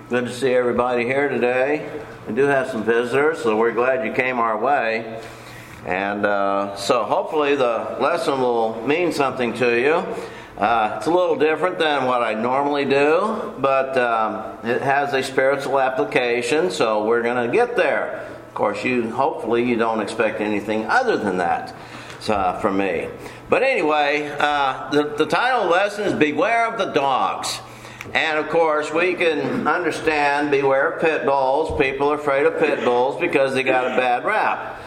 Good to see everybody here today. We do have some visitors, so we're glad you came our way. And so hopefully the lesson will mean something to you. It's a little different than what I normally do, but it has a spiritual application, so we're going to get there. Of course, hopefully you don't expect anything other than that from me. But anyway, the title of the lesson is Beware of the Dogs. And of course, we can understand beware of pit bulls. People are afraid of pit bulls because they got a bad rap.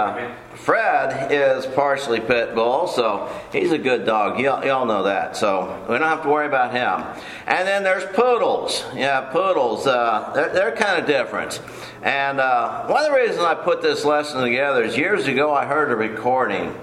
Fred is partially pit bull, so he's a good dog. Y'all know that, so we don't have to worry about him. And then there's poodles. Yeah, poodles. They're kind of different. And one of the reasons I put this lesson together is years ago I heard a recording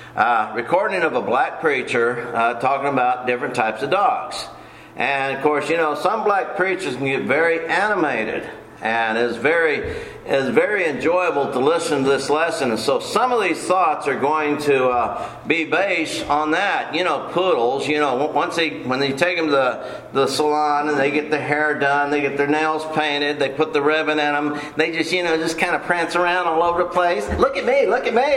of a black preacher talking about different types of dogs. And of course, some black preachers can get very animated, and it's very enjoyable to listen to this lesson. And so some of these thoughts are going to be based on that. Poodles, when they take them to the salon and they get their hair done, they get their nails painted, they put the ribbon in them, they just kind of prance around all over the place. Look at me.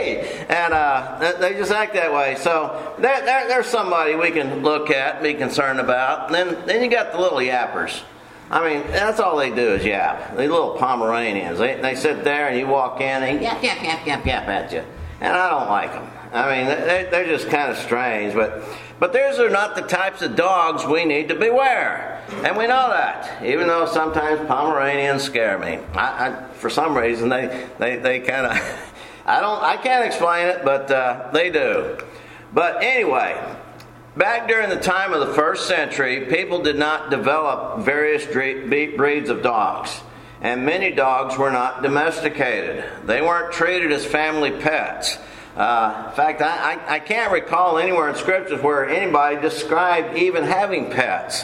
And they just act that way. So there's somebody we can look at, be concerned about. And then you got the little yappers. I mean, that's all they do is yap. These little Pomeranians. They sit there and you walk in and yap at you. And I don't like them. I mean, they're just kind of strange. But those are not the types of dogs we need to beware. And we know that. Even though sometimes Pomeranians scare me. For some reason, they kind of... I can't explain it, but they do. But anyway... Back during the time of the first century, people did not develop various breeds of dogs, and many dogs were not domesticated. They weren't treated as family pets. In fact, I can't recall anywhere in scriptures where anybody described even having pets.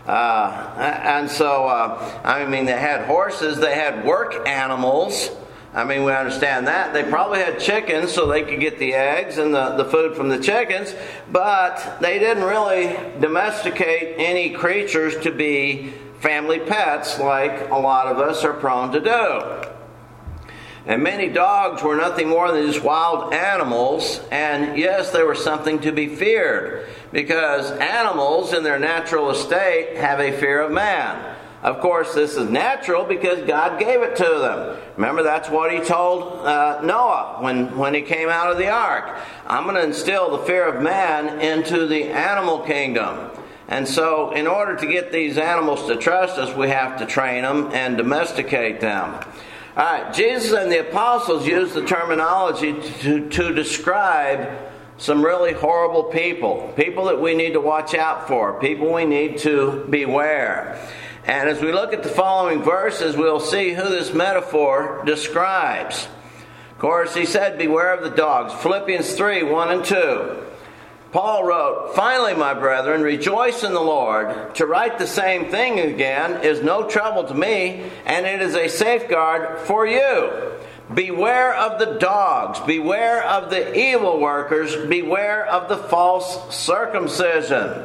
And so, they had horses, they had work animals. We understand that. They probably had chickens so they could get the eggs and the food from the chickens, but they didn't really domesticate any creatures to be family pets like a lot of us are prone to do. And many dogs were nothing more than just wild animals, and yes, they were something to be feared, because animals in their natural estate have a fear of man. Of course, this is natural because God gave it to them. Remember, that's what He told Noah when he came out of the ark. I'm going to instill the fear of man into the animal kingdom. And so, in order to get these animals to trust us, we have to train them and domesticate them. All right, Jesus and the apostles used the terminology to describe some really horrible people that we need to watch out for, people we need to beware. And as we look at the following verses, we'll see who this metaphor describes. Of course, he said, beware of the dogs. Philippians 3, 1 and 2. Paul wrote, finally, my brethren, rejoice in the Lord. To write the same thing again is no trouble to me, and it is a safeguard for you. Beware of the dogs. Beware of the evil workers. Beware of the false circumcision.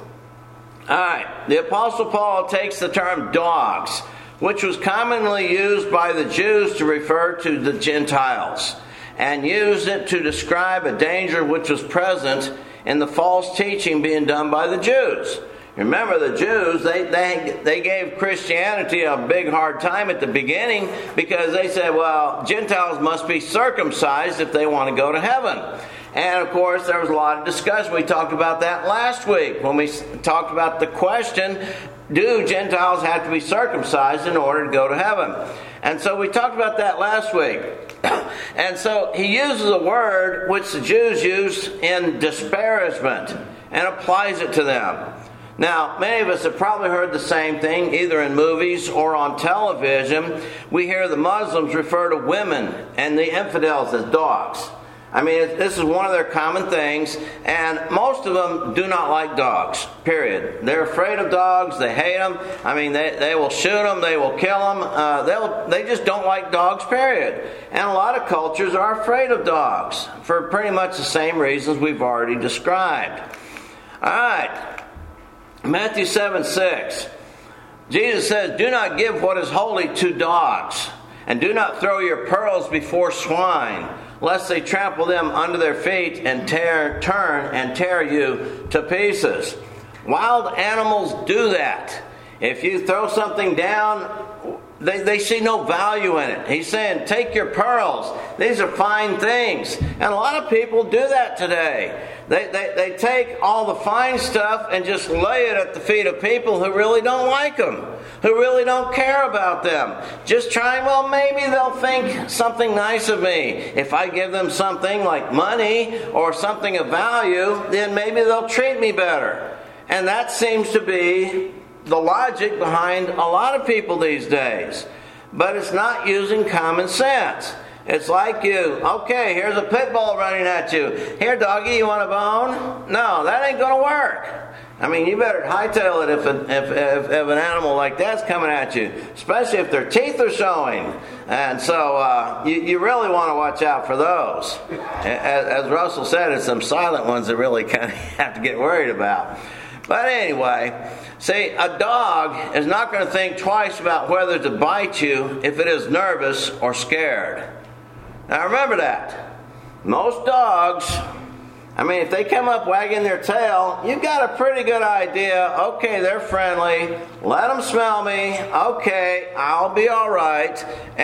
Alright, the Apostle Paul takes the term dogs, which was commonly used by the Jews to refer to the Gentiles, and used it to describe a danger which was present in the false teaching being done by the Jews. Remember, the Jews, they gave Christianity a big hard time at the beginning because they said, well, Gentiles must be circumcised if they want to go to heaven. And of course, there was a lot of discussion. We talked about that last week when we talked about the question, do Gentiles have to be circumcised in order to go to heaven? And so we talked about that last week. And so he uses a word which the Jews used in disparagement and applies it to them. Now, many of us have probably heard the same thing, either in movies or on television. We hear the Muslims refer to women and the infidels as dogs. This is one of their common things, and most of them do not like dogs, period. They're afraid of dogs, they hate them. They will shoot them, they will kill them. They just don't like dogs, period. And a lot of cultures are afraid of dogs for pretty much the same reasons we've already described. All right. Matthew 7:6. Jesus says, do not give what is holy to dogs, and do not throw your pearls before swine, lest they trample them under their feet and turn and tear you to pieces. Wild animals do that. If you throw something down, they see no value in it. He's saying, take your pearls. These are fine things. And a lot of people do that today. They take all the fine stuff and just lay it at the feet of people who really don't like them, who really don't care about them. Just trying, well, maybe they'll think something nice of me. If I give them something like money or something of value, then maybe they'll treat me better. And that seems to be the logic behind a lot of people these days. But it's not using common sense. It's like okay, here's a pit bull running at you. Here, doggy, you want a bone? No, that ain't going to work. I mean, you better hightail it if an animal like that's coming at you, especially if their teeth are showing. And so you really want to watch out for those. As Russell said, it's them silent ones that really kind of have to get worried about. But anyway, see, a dog is not going to think twice about whether to bite you if it is nervous or scared. Now remember that. Most dogs, I mean, if they come up wagging their tail, you've got a pretty good idea. Okay, they're friendly. Let them smell me. Okay, I'll be all right.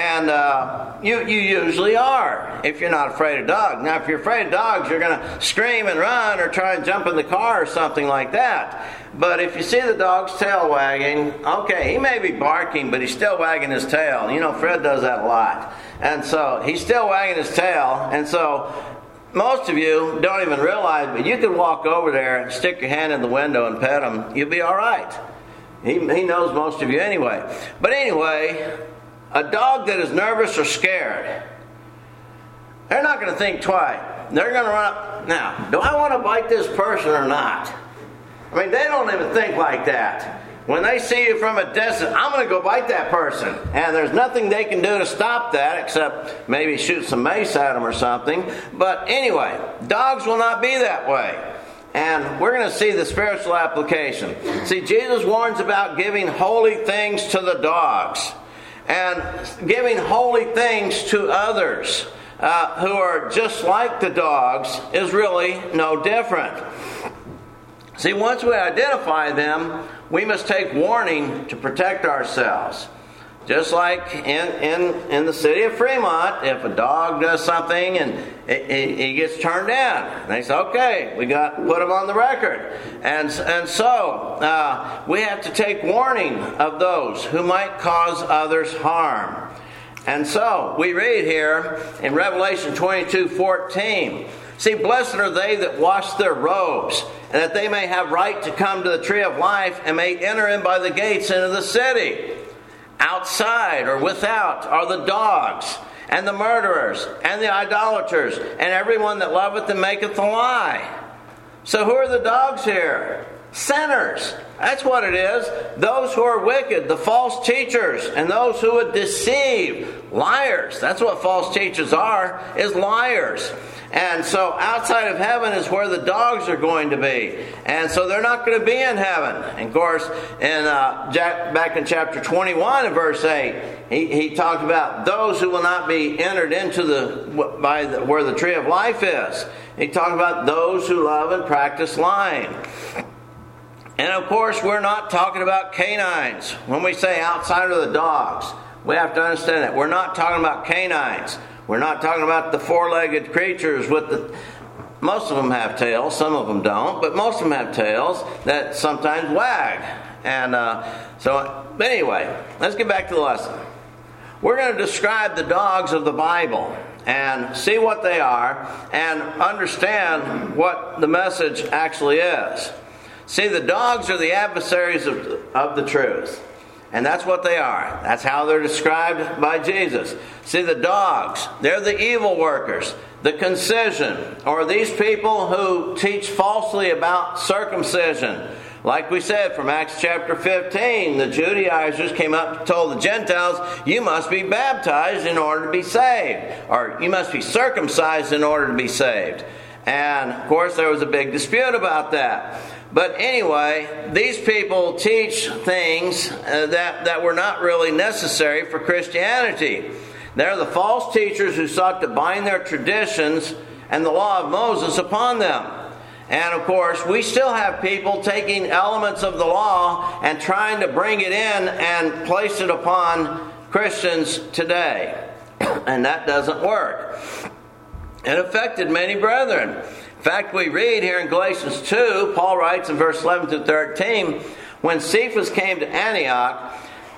And you usually are, if you're not afraid of dogs. Now, if you're afraid of dogs, you're going to scream and run or try and jump in the car or something like that. But if you see the dog's tail wagging, okay, he may be barking, but he's still wagging his tail. You know, Fred does that a lot. And so he's still wagging his tail. And so most of you don't even realize, but you can walk over there, stick your hand in the window and pet him. You'll be all right. He knows most of you anyway. But anyway, a dog that is nervous or scared, they're not going to think twice. They're going to run up. Now, do I want to bite this person or not? I mean, they don't even think like that. When they see you from a distance, I'm going to go bite that person. And there's nothing they can do to stop that except maybe shoot some mace at them or something. But anyway, dogs will not be that way. And we're going to see the spiritual application. See, Jesus warns about giving holy things to the dogs. And giving holy things to others who are just like the dogs is really no different. See, once we identify them, we must take warning to protect ourselves. Just like in the city of Fremont, if a dog does something and he gets turned down, they say, okay, we got to put him on the record. And so we have to take warning of those who might cause others harm. And so we read here in Revelation 22:14, see, blessed are they that wash their robes, and that they may have right to come to the tree of life and may enter in by the gates into the city. Outside or without are the dogs, and the murderers, and the idolaters, and everyone that loveth and maketh a lie. So who are the dogs here? Sinners. That's what it is. Those who are wicked, the false teachers, and those who would deceive. Liars. That's what false teachers are, is liars. And so outside of heaven is where the dogs are going to be. And so they're not going to be in heaven. And of course, back in chapter 21 and verse 8, he talked about those who will not be entered into where the tree of life is. He talked about those who love and practice lying. And of course, we're not talking about canines. When we say outside of the dogs, we have to understand that. We're not talking about canines. We're not talking about the four-legged creatures most of them have tails, some of them don't, but most of them have tails that sometimes wag. And but anyway, let's get back to the lesson. We're going to describe the dogs of the Bible and see what they are and understand what the message actually is. See, the dogs are the adversaries of the truth. And that's what they are. That's how they're described by Jesus. See, the dogs, they're the evil workers. The concision, or these people who teach falsely about circumcision. Like we said from Acts chapter 15, the Judaizers came up and told the Gentiles, you must be baptized in order to be saved. Or you must be circumcised in order to be saved. And, of course, there was a big dispute about that. But anyway, these people teach things that were not really necessary for Christianity. They're the false teachers who sought to bind their traditions and the law of Moses upon them. And of course, we still have people taking elements of the law and trying to bring it in and place it upon Christians today. And that doesn't work. It affected many brethren. In fact, we read here in Galatians 2, Paul writes in verse 11 to 13, when Cephas came to Antioch,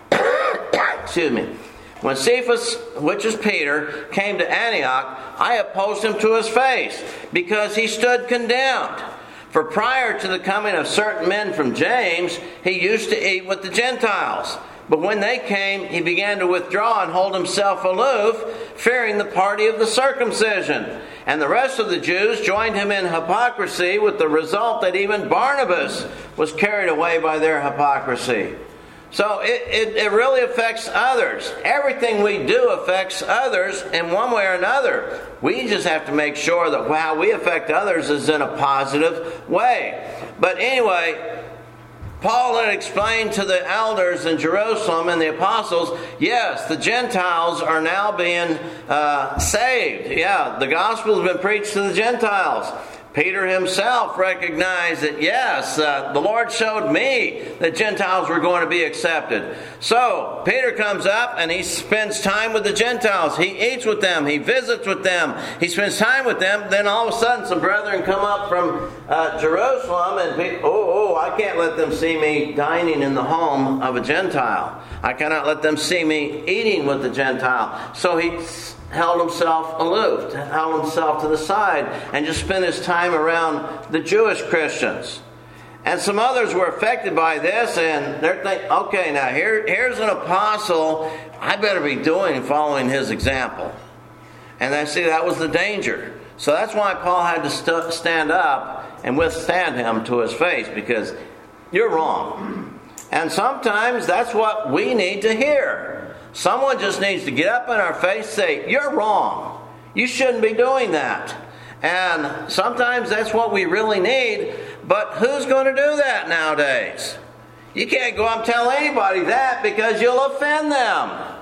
when Cephas, which is Peter, came to Antioch, I opposed him to his face, because he stood condemned. For prior to the coming of certain men from James, he used to eat with the Gentiles. But when they came, he began to withdraw and hold himself aloof, fearing the party of the circumcision. And the rest of the Jews joined him in hypocrisy, with the result that even Barnabas was carried away by their hypocrisy. So it really affects others. Everything we do affects others in one way or another. We just have to make sure that how we affect others is in a positive way. But anyway, Paul had explained to the elders in Jerusalem and the apostles, yes, the Gentiles are now being saved. Yeah, the gospel has been preached to the Gentiles. Peter himself recognized that, yes, the Lord showed me that Gentiles were going to be accepted. So, Peter comes up and he spends time with the Gentiles. He eats with them. He visits with them. He spends time with them. Then all of a sudden some brethren come up from Jerusalem and, I can't let them see me dining in the home of a Gentile. I cannot let them see me eating with the Gentile. So he held himself aloof, held himself to the side, and just spent his time around the Jewish Christians. And some others were affected by this, and they're thinking, okay, now here's an apostle, I better be following his example. And they see that was the danger. So that's why Paul had to stand up and withstand him to his face, because you're wrong. And sometimes that's what we need to hear. Someone just needs to get up in our face and say, you're wrong. You shouldn't be doing that. And sometimes that's what we really need. But who's going to do that nowadays? You can't go up and tell anybody that, because you'll offend them.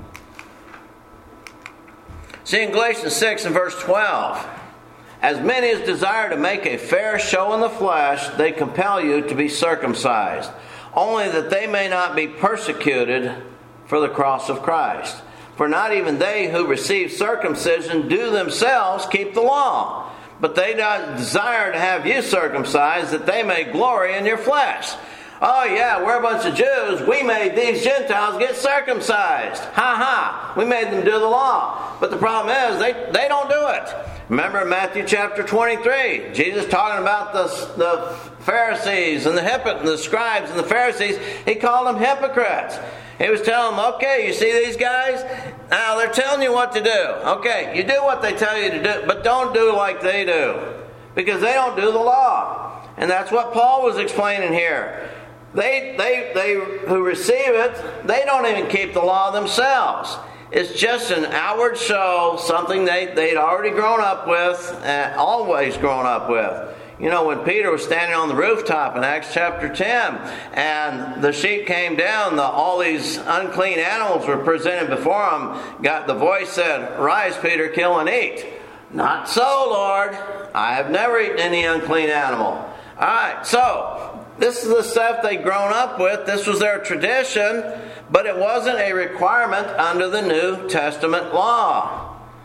See in Galatians 6 and verse 12, as many as desire to make a fair show in the flesh, they compel you to be circumcised, only that they may not be persecuted for the cross of Christ. For not even they who receive circumcision do themselves keep the law, but they desire to have you circumcised, that they may glory in your flesh. Oh yeah, we're a bunch of Jews. We made these Gentiles get circumcised. Ha ha. We made them do the law. But the problem is they don't do it. Remember in Matthew chapter 23, Jesus talking about the Pharisees and the scribes and the Pharisees. He called them hypocrites. He was telling them, okay, you see these guys? Now they're telling you what to do. Okay, you do what they tell you to do, but don't do like they do, because they don't do the law. And that's what Paul was explaining here. They who receive it, they don't even keep the law themselves. It's just an outward show, something they'd already grown up with, always grown up with. You know, when Peter was standing on the rooftop in Acts chapter 10, and the sheep came down, all these unclean animals were presented before him. The voice said, "Rise, Peter, kill and eat." "Not so, Lord. I have never eaten any unclean animal." All right, so this is the stuff they'd grown up with. This was their tradition, but it wasn't a requirement under the New Testament law.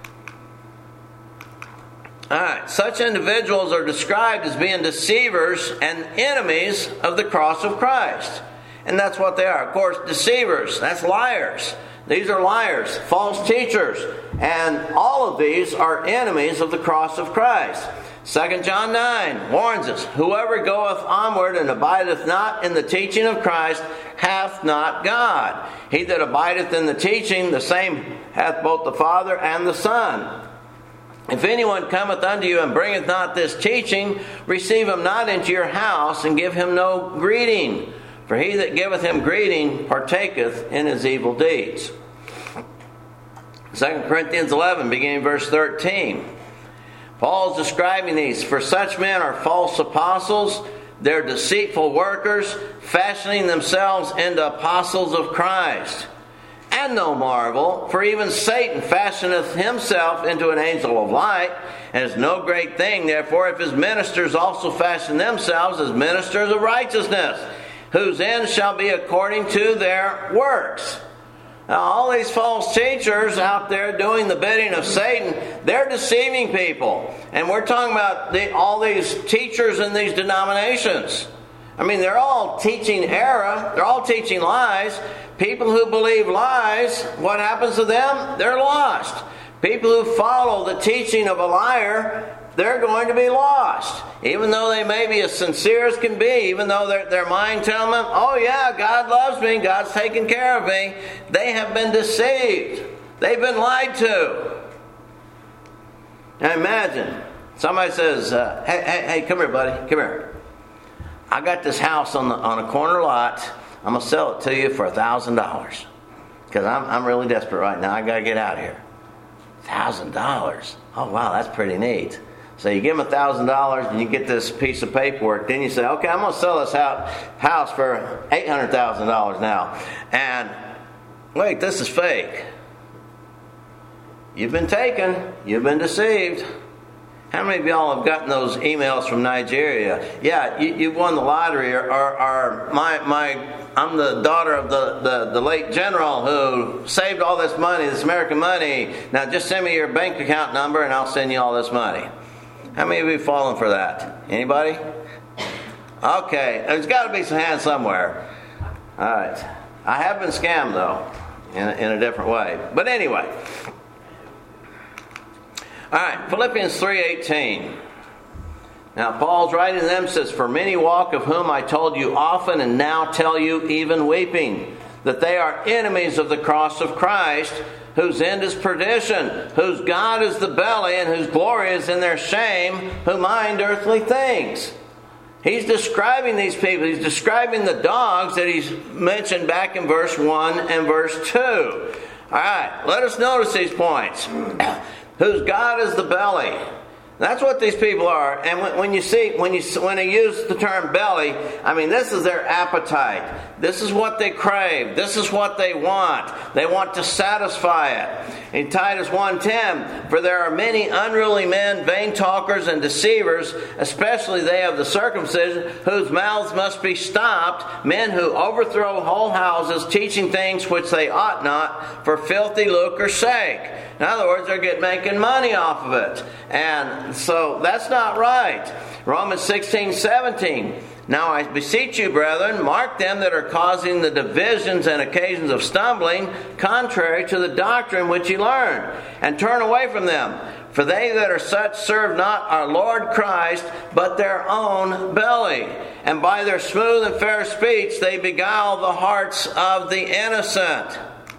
Alright, such individuals are described as being deceivers and enemies of the cross of Christ. And that's what they are. Of course, deceivers, that's liars. These are liars, false teachers. And all of these are enemies of the cross of Christ. 2 John 9 warns us, whoever goeth onward and abideth not in the teaching of Christ hath not God. He that abideth in the teaching, the same hath both the Father and the Son. If anyone cometh unto you and bringeth not this teaching, receive him not into your house, and give him no greeting. For he that giveth him greeting partaketh in his evil deeds. 2 Corinthians 11, beginning verse 13. Paul is describing these. For such men are false apostles, They're deceitful workers, fashioning themselves into apostles of Christ. And no marvel, for even Satan fashioneth himself into an angel of light, and is no great thing, therefore, if his ministers also fashion themselves as ministers of righteousness, whose end shall be according to their works. Now, all these false teachers out there doing the bidding of Satan, they're deceiving people. And we're talking about all these teachers in these denominations. I mean, they're all teaching error. They're all teaching lies. People who believe lies, what happens to them? They're lost. People who follow the teaching of a liar, they're going to be lost. Even though they may be as sincere as can be, even though their mind tells them, oh yeah, God loves me, God's taking care of me, they have been deceived. They've been lied to. Now imagine, somebody says, hey, come here, buddy, come here. I got this house on a corner lot. I'm going to sell it to you for $1,000. Because I'm really desperate right now. I got to get out of here. $1,000. Oh, wow, that's pretty neat. So you give them $1,000 and you get this piece of paperwork. Then you say, okay, I'm going to sell this house for $800,000 now. And wait, this is fake. You've been taken. You've been deceived. How many of y'all have gotten those emails from Nigeria? Yeah, you won the lottery, or I'm the daughter of the late general who saved all this money, this American money. Now just send me your bank account number and I'll send you all this money. How many of you have fallen for that? Anybody? Okay, there's got to be some hands somewhere. All right. I have been scammed though, in a different way. But anyway. All right, Philippians 3:18. Now Paul's writing to them, says, for many walk, of whom I told you often and now tell you even weeping, that they are enemies of the cross of Christ, whose end is perdition, whose God is the belly, and whose glory is in their shame, who mind earthly things. He's describing these people. He's describing the dogs that he's mentioned back in verse 1 and verse 2. All right, let us notice these points. Whose God is the belly. That's what these people are. And when they use the term belly, I mean, this is their appetite. This is what they crave. This is what they want. They want to satisfy it. In Titus 1:10, for there are many unruly men, vain talkers and deceivers, especially they of the circumcision, whose mouths must be stopped, men who overthrow whole houses, teaching things which they ought not, for filthy lucre's sake. In other words, they're making money off of it. And so that's not right. Romans 16:17. Now I beseech you, brethren, mark them that are causing the divisions and occasions of stumbling, contrary to the doctrine which ye learned, and turn away from them. For they that are such serve not our Lord Christ, but their own belly. And by their smooth and fair speech they beguile the hearts of the innocent,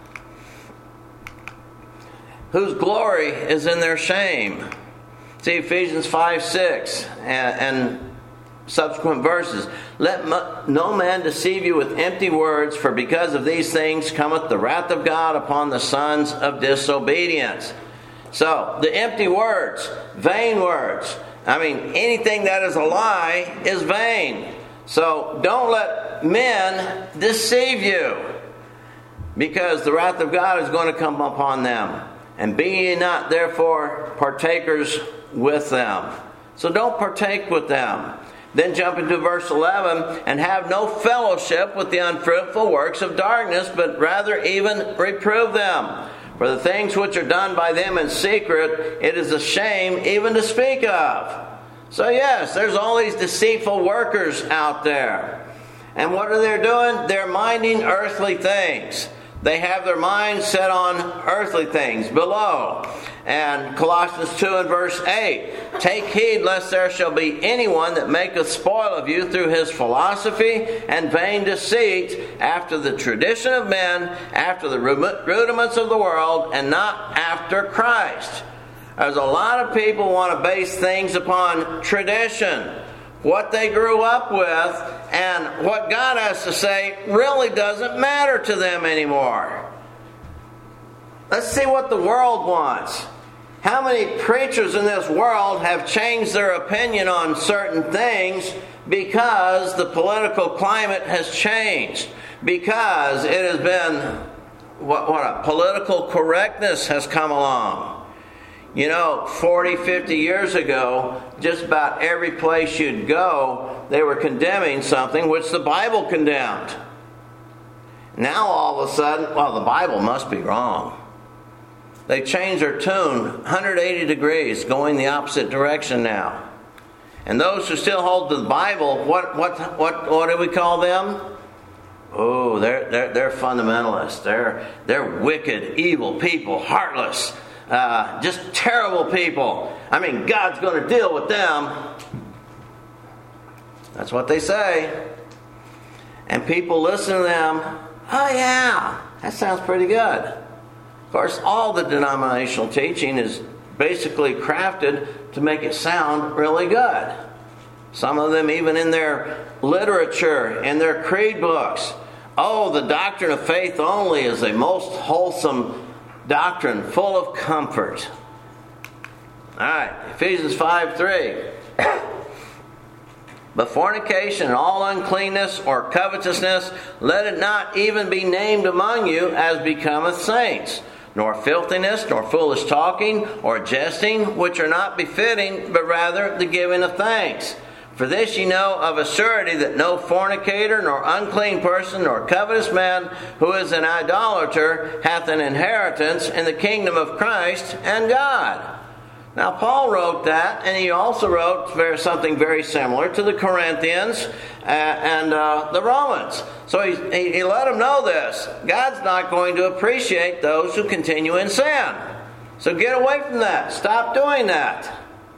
whose glory is in their shame. See Ephesians 5:6 and subsequent verses. Let no man deceive you with empty words, for because of these things cometh the wrath of God upon the sons of disobedience. So, the empty words, vain words. I mean, anything that is a lie is vain. So, don't let men deceive you, because the wrath of God is going to come upon them. And be ye not therefore partakers with them. So don't partake with them. Then jump into verse 11, and have no fellowship with the unfruitful works of darkness, but rather even reprove them. For the things which are done by them in secret, it is a shame even to speak of. So yes, there's all these deceitful workers out there. And what are they doing? They're minding earthly things. They have their minds set on earthly things below. And Colossians 2 and verse 8, take heed lest there shall be anyone that maketh spoil of you through his philosophy and vain deceit, after the tradition of men, after the rudiments of the world, and not after Christ. There's a lot of people want to base things upon tradition, what they grew up with, and what God has to say really doesn't matter to them anymore. Let's see what the world wants. How many preachers in this world have changed their opinion on certain things because the political climate has changed, because it has been what a political correctness has come along. 40, 50 years ago, just about every place you'd go, they were condemning something which the Bible condemned. Now all of a sudden, the Bible must be wrong. They changed their tune 180 degrees, going the opposite direction now. And those who still hold to the Bible, what do we call them? Oh, they're fundamentalists. They're wicked, evil people, heartless. Just terrible people. God's going to deal with them. That's what they say. And people listen to them. Oh yeah, that sounds pretty good. Of course, all the denominational teaching is basically crafted to make it sound really good. Some of them even in their literature, in their creed books. Oh, the doctrine of faith only is a most wholesome doctrine, full of comfort. All right, Ephesians 5:3. But fornication and all uncleanness or covetousness, let it not even be named among you as becometh saints, nor filthiness, nor foolish talking, or jesting, which are not befitting, but rather the giving of thanks. For this ye know of a surety that no fornicator, nor unclean person, nor covetous man, who is an idolater, hath an inheritance in the kingdom of Christ and God. Now Paul wrote that, and he also wrote something very similar to the Corinthians and the Romans. So he let them know this. God's not going to appreciate those who continue in sin. So get away from that. Stop doing that.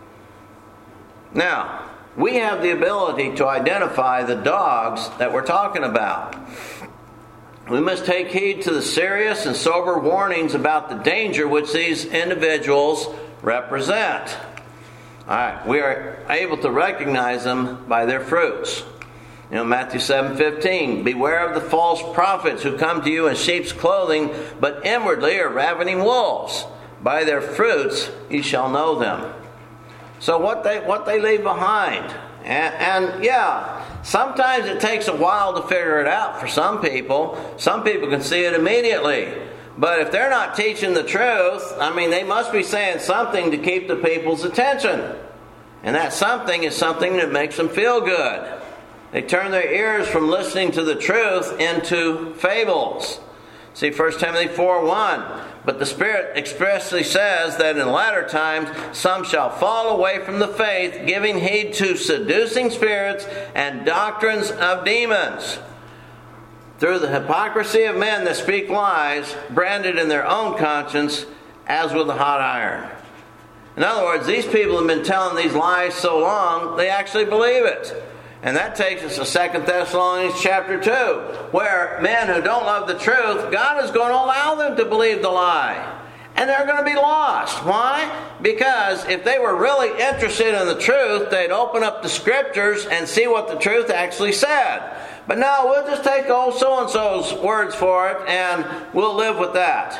Now, we have the ability to identify the dogs that we're talking about. We must take heed to the serious and sober warnings about the danger which these individuals represent. All right, we are able to recognize them by their fruits. Matthew 7:15, beware of the false prophets who come to you in sheep's clothing, but inwardly are ravening wolves. By their fruits ye shall know them. So what they leave behind. And yeah, sometimes it takes a while to figure it out for some people. Some people can see it immediately. But if they're not teaching the truth, they must be saying something to keep the people's attention. And that something is something that makes them feel good. They turn their ears from listening to the truth into fables. See 1 Timothy 4:1. But the Spirit expressly says that in latter times some shall fall away from the faith, giving heed to seducing spirits and doctrines of demons, through the hypocrisy of men that speak lies, branded in their own conscience as with a hot iron. In other words, these people have been telling these lies so long, they actually believe it. And that takes us to 2 Thessalonians chapter 2, where men who don't love the truth, God is going to allow them to believe the lie. And they're going to be lost. Why? Because if they were really interested in the truth, they'd open up the scriptures and see what the truth actually said. But no, we'll just take old so-and-so's words for it and we'll live with that.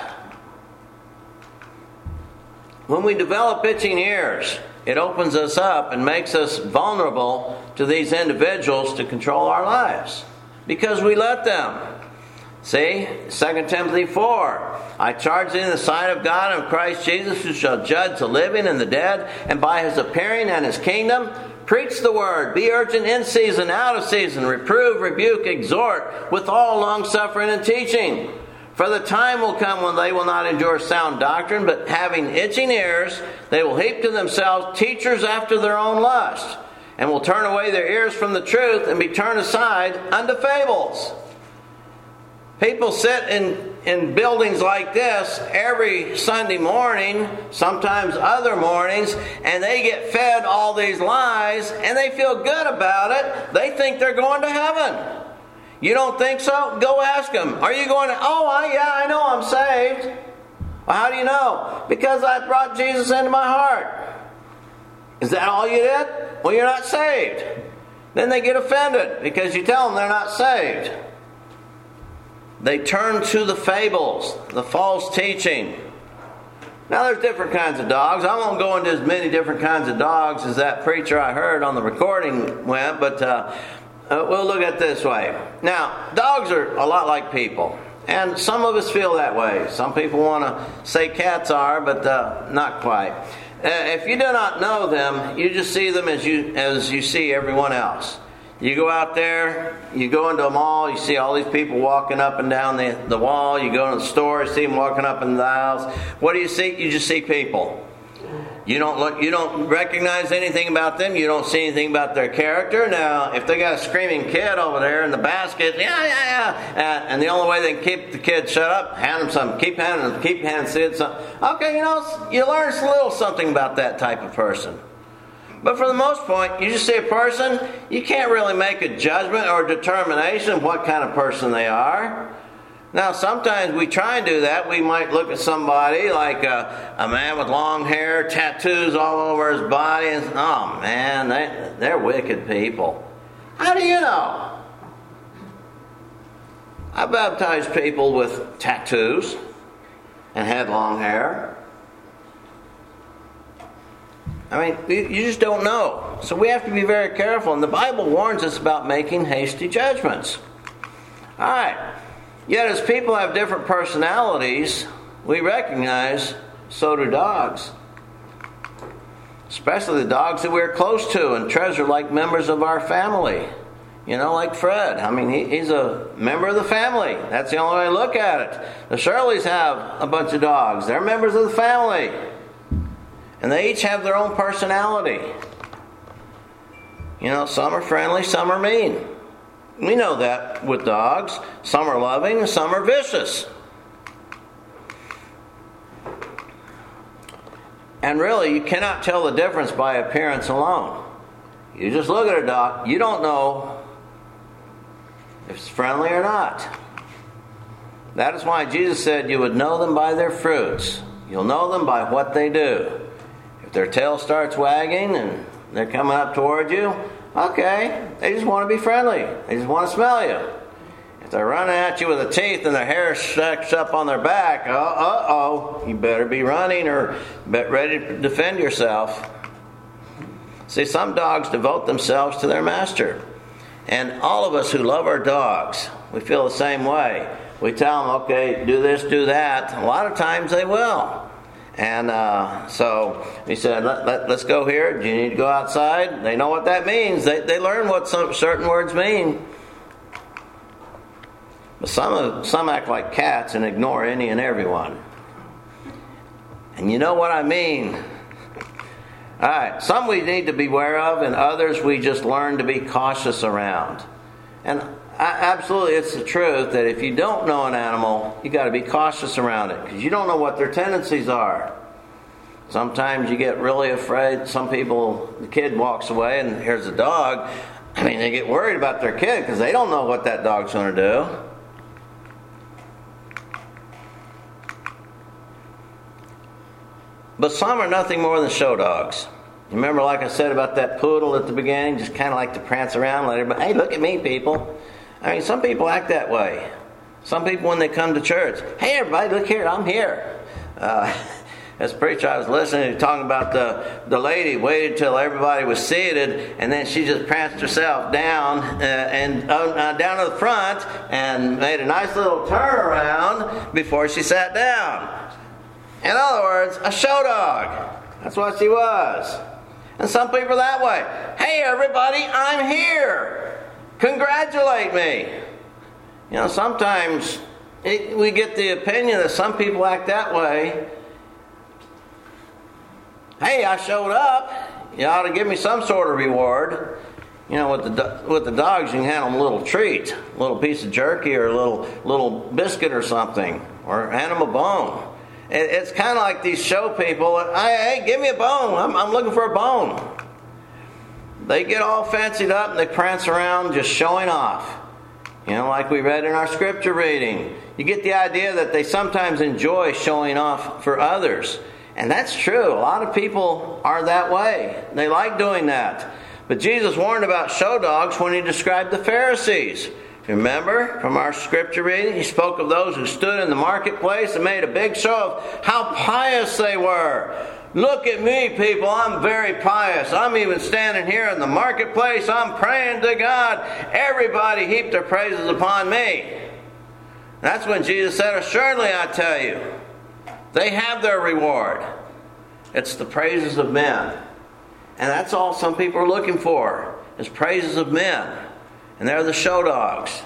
When we develop itching ears, it opens us up and makes us vulnerable to these individuals to control our lives. Because we let them. See, 2 Timothy 4. I charge thee in the sight of God and of Christ Jesus, who shall judge the living and the dead, and by his appearing and his kingdom, preach the word, be urgent in season, out of season, reprove, rebuke, exhort, with all longsuffering and teaching. For the time will come when they will not endure sound doctrine, but having itching ears, they will heap to themselves teachers after their own lust, and will turn away their ears from the truth, and be turned aside unto fables. People sit in buildings like this every Sunday morning, sometimes other mornings, and they get fed all these lies, and they feel good about it. They think they're going to heaven. You don't think so? Go ask them. Are you going to? I know I'm saved. Well, how do you know? Because I brought Jesus into my heart. Is that all you did? Well, you're not saved. Then they get offended because you tell them they're not saved. They turn to the fables, the false teaching. Now there's different kinds of dogs. I won't go into as many different kinds of dogs as that preacher I heard on the recording went, but we'll look at it this way. Now, dogs are a lot like people, and some of us feel that way. Some people want to say cats are, but not quite. If you do not know them, you just see them as you see everyone else. You go out there, you go into a mall, you see all these people walking up and down the wall. You go to the store, you see them walking up and the aisles. What do you see? You just see people. You don't recognize anything about them. You don't see anything about their character. Now, if they got a screaming kid over there in the basket, and the only way they can keep the kid shut up, hand them something. Keep handing something. Okay, you learn a little something about that type of person. But for the most part, you just see a person, you can't really make a judgment or determination of what kind of person they are. Now, sometimes we try and do that. We might look at somebody like a man with long hair, tattoos all over his body, and oh man, they're wicked people. How do you know? I baptized people with tattoos and had long hair. I mean, you just don't know. So we have to be very careful. And the Bible warns us about making hasty judgments. All right. Yet as people have different personalities, we recognize so do dogs. Especially the dogs that we're close to and treasure like members of our family. Like Fred. I mean, he's a member of the family. That's the only way to look at it. The Shirleys have a bunch of dogs. They're members of the family. And they each have their own personality. Some are friendly, some are mean. We know that with dogs. Some are loving and some are vicious. And really, you cannot tell the difference by appearance alone. You just look at a dog, you don't know if it's friendly or not. That is why Jesus said you would know them by their fruits. You'll know them by what they do. If their tail starts wagging and they're coming up toward you, okay, they just want to be friendly. They just want to smell you. If they're running at you with the teeth and their hair stacks up on their back, you better be running or ready to defend yourself. See, some dogs devote themselves to their master. And all of us who love our dogs, we feel the same way. We tell them, okay, do this, do that. A lot of times they will. And so he said, let's go here. Do you need to go outside? They know what that means. They learn what some certain words mean. But some act like cats and ignore any and everyone. And you know what I mean. All right, some we need to be aware of, and others we just learn to be cautious around. And absolutely, it's the truth that if you don't know an animal, you got to be cautious around it because you don't know what their tendencies are. Sometimes you get really afraid. Some people, the kid walks away and here's a dog. I mean, they get worried about their kid because they don't know what that dog's going to do. But some are nothing more than show dogs. You remember, like I said about that poodle at the beginning, just kind of like to prance around, let everybody, hey, look at me, people. I mean, some people act that way. Some people, when they come to church, hey, everybody, look here, I'm here. As a preacher, I was listening to talking about the lady waited till everybody was seated, and then she just pranced herself down down to the front and made a nice little turnaround before she sat down. In other words, a show dog. That's what she was. And some people are that way. Hey, everybody, I'm here. Congratulate me. Sometimes we get the opinion that some people act that way. Hey, I showed up. You ought to give me some sort of reward. With the dogs, you can hand them a little treat, a little piece of jerky or a little biscuit or something, or hand them a bone. It's kind of like these show people. Hey, give me a bone. I'm looking for a bone. They get all fancied up and they prance around just showing off. Like we read in our scripture reading. You get the idea that they sometimes enjoy showing off for others. And that's true. A lot of people are that way. They like doing that. But Jesus warned about show dogs when he described the Pharisees. If you remember from our scripture reading, he spoke of those who stood in the marketplace and made a big show of how pious they were. Look at me, people. I'm very pious. I'm even standing here in the marketplace. I'm praying to God. Everybody heaped their praises upon me. That's when Jesus said, assuredly I tell you, they have their reward. It's the praises of men. And that's all some people are looking for, is praises of men. And they're the show dogs.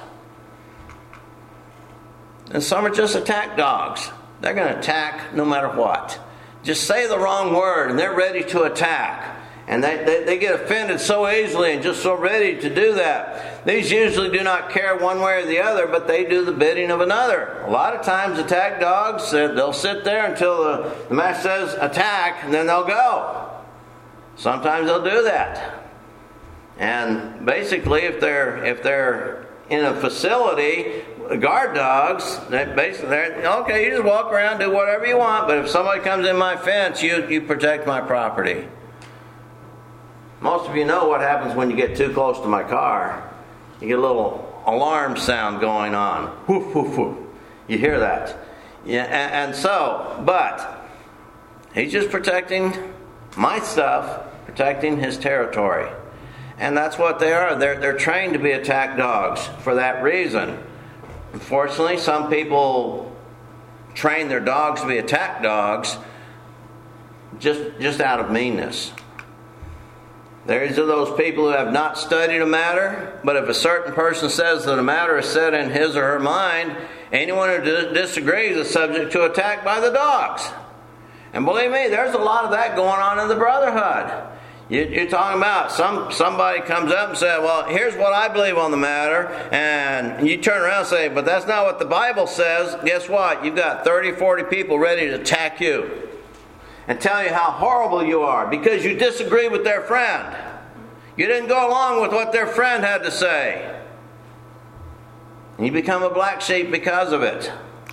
And some are just attack dogs. They're going to attack no matter what. Just say the wrong word and they're ready to attack. And they get offended so easily and just so ready to do that. These usually do not care one way or the other, but they do the bidding of another. A lot of times attack dogs, they'll sit there until the master says attack, and then they'll go. Sometimes they'll do that. And basically if they're in a facility, guard dogs, they're okay, you just walk around, do whatever you want, but if somebody comes in my fence, you protect my property. Most of you know what happens when you get too close to my car. You get a little alarm sound going on. Woof, woof, woof. You hear that. Yeah, and so, but he's just protecting my stuff, protecting his territory. And that's what they are. They're trained to be attack dogs for that reason. Unfortunately, some people train their dogs to be attack dogs just out of meanness. These are those people who have not studied a matter, but if a certain person says that a matter is set in his or her mind, anyone who disagrees is subject to attack by the dogs. And believe me, there's a lot of that going on in the brotherhood. You're talking about somebody comes up and says, well, here's what I believe on the matter. And you turn around and say, but that's not what the Bible says. Guess what? You've got 30, 40 people ready to attack you and tell you how horrible you are because you disagree with their friend. You didn't go along with what their friend had to say. And you become a black sheep because of it.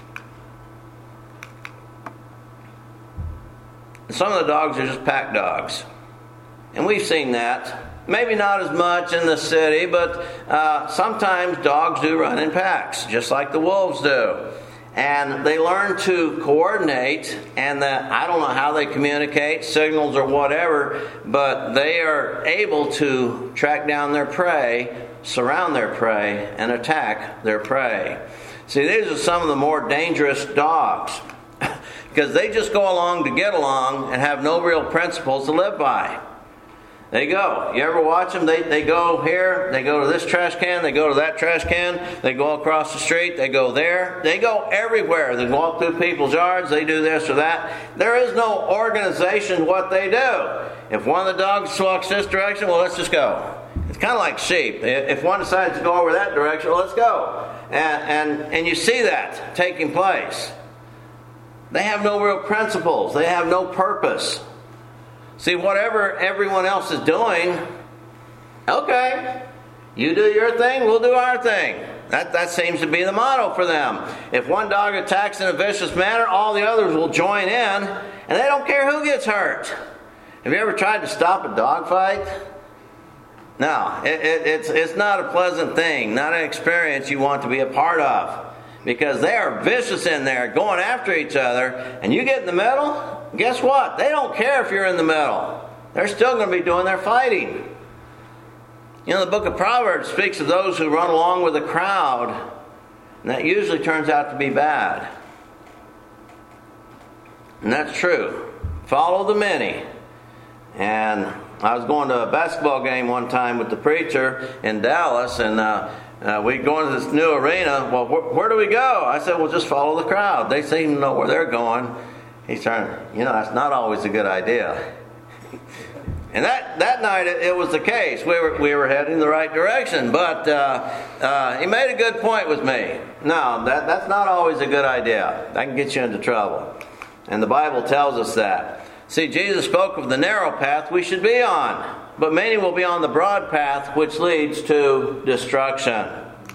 Some of the dogs are just pack dogs. And we've seen that. Maybe not as much in the city, but sometimes dogs do run in packs, just like the wolves do. And they learn to coordinate, and I don't know how they communicate, signals or whatever, but they are able to track down their prey, surround their prey, and attack their prey. See, these are some of the more dangerous dogs because they just go along to get along and have no real principles to live by. They go. You ever watch them? They go here, they go to this trash can, they go to that trash can, they go across the street, they go there. They go everywhere. They walk through people's yards, they do this or that. There is no organization to what they do. If one of the dogs walks this direction, well, let's just go. It's kind of like sheep. If one decides to go over that direction, well, let's go. And you see that taking place. They have no real principles. They have no purpose. See, whatever everyone else is doing, okay, you do your thing, we'll do our thing. That seems to be the motto for them. If one dog attacks in a vicious manner, all the others will join in, and they don't care who gets hurt. Have you ever tried to stop a dog fight? No, it's not a pleasant thing, not an experience you want to be a part of. Because they are vicious in there, going after each other, and you get in the middle, guess what? They don't care if you're in the middle. They're still going to be doing their fighting. You know, the book of Proverbs speaks of those who run along with the crowd, and that usually turns out to be bad. And that's true. Follow the many. And I was going to a basketball game one time with the preacher in Dallas, and we go into this new arena. Well, where do we go? I said, well, just follow the crowd. They seem to know where they're going. He's trying, that's not always a good idea. And that night it was the case. We were heading the right direction. But he made a good point with me. No, that's not always a good idea. That can get you into trouble. And the Bible tells us that. See, Jesus spoke of the narrow path we should be on. But many will be on the broad path which leads to destruction.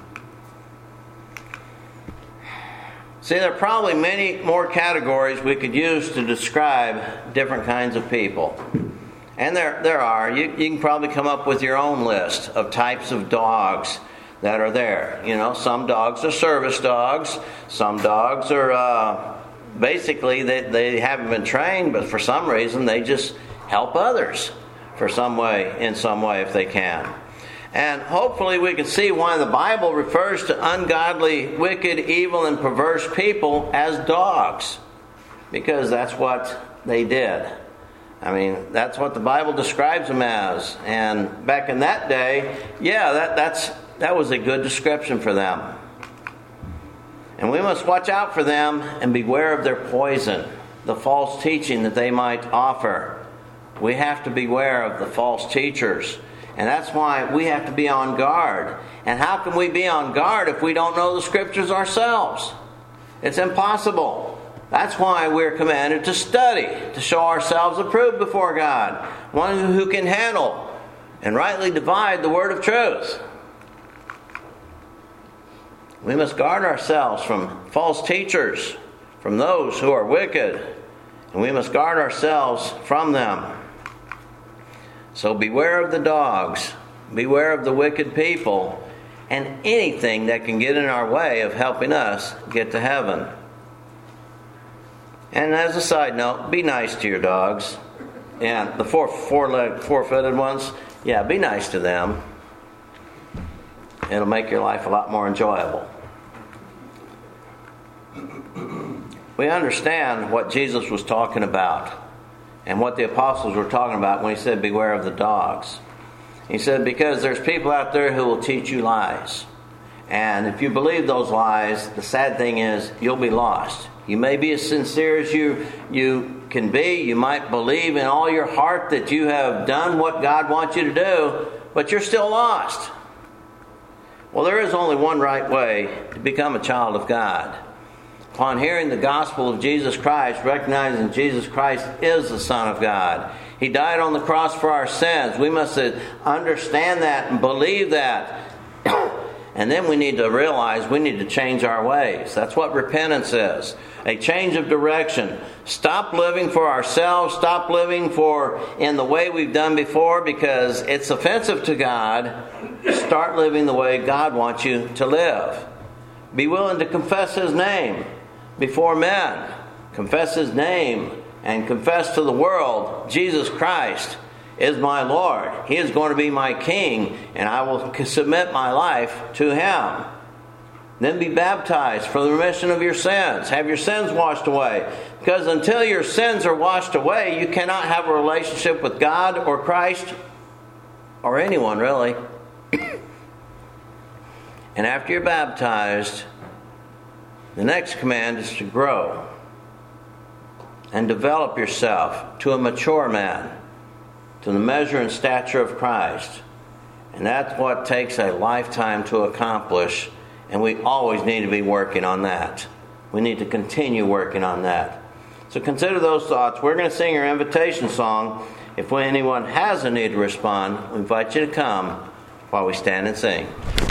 See, there are probably many more categories we could use to describe different kinds of people. And there are. You can probably come up with your own list of types of dogs that are there. You know, some dogs are service dogs. Some dogs are basically they haven't been trained, but for some reason they just help others in some way if they can. And hopefully we can see why the Bible refers to ungodly, wicked, evil, and perverse people as dogs. Because that's what they did. I mean, that's what the Bible describes them as. And back in that day, that was a good description for them. And we must watch out for them and beware of their poison, the false teaching that they might offer. We have to beware of the false teachers. And that's why we have to be on guard. And how can we be on guard if we don't know the Scriptures ourselves? It's impossible. That's why we're commanded to study, to show ourselves approved before God, one who can handle and rightly divide the word of truth. We must guard ourselves from false teachers, from those who are wicked, and we must guard ourselves from them. So beware of the dogs, beware of the wicked people, and anything that can get in our way of helping us get to heaven. And as a side note, be nice to your dogs. And the four-footed ones, be nice to them. It'll make your life a lot more enjoyable. We understand what Jesus was talking about and what the apostles were talking about when he said, beware of the dogs. He said, because there's people out there who will teach you lies. And if you believe those lies, the sad thing is you'll be lost. You may be as sincere as you can be. You might believe in all your heart that you have done what God wants you to do, but you're still lost. Well, there is only one right way to become a child of God. Upon hearing the gospel of Jesus Christ, recognizing Jesus Christ is the Son of God. He died on the cross for our sins. We must understand that and believe that. And then we need to realize we need to change our ways. That's what repentance is. A change of direction. Stop living for ourselves. Stop living in the way we've done before because it's offensive to God. Start living the way God wants you to live. Be willing to confess His name before men. Confess His name and confess to the world, Jesus Christ is my Lord. He is going to be my King, and I will submit my life to Him. Then be baptized for the remission of your sins. Have your sins washed away. Because until your sins are washed away, you cannot have a relationship with God or Christ or anyone, really. And after you're baptized, the next command is to grow and develop yourself to a mature man, to the measure and stature of Christ. And that's what takes a lifetime to accomplish. And we always need to be working on that. We need to continue working on that. So consider those thoughts. We're going to sing our invitation song. If anyone has a need to respond, we invite you to come while we stand and sing.